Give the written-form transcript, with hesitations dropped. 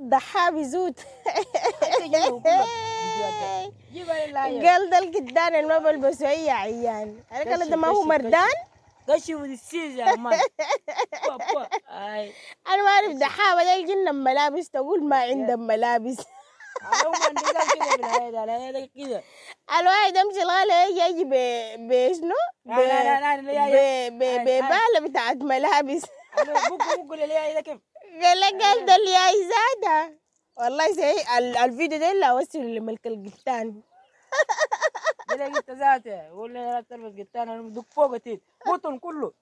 ضحى بزود. حتى جيبوا كله فيديوهات ده. جيبها لله قال ده الكدان اللي ما بلبسه اي عيان. انا قال ده ما هو مردان. كشف السيز يا مان. بابا اي انا ما اعرف دحابه ده الجنة ملابس تقول ما عندهم ملابس. هم عندي قال كده بالهيدا الهيدا كده. الواحد يمشي الغالي يجي بشنو؟ ببالة بتاعت ملابس. بقوا لي كيف قال ده اللي هي زادة. والله سي الفيديو ده اللي اوصله لملك القبطان. ده قلت ذاته ولا لا تلبس قطان انا بدك فوق تيت بطن كله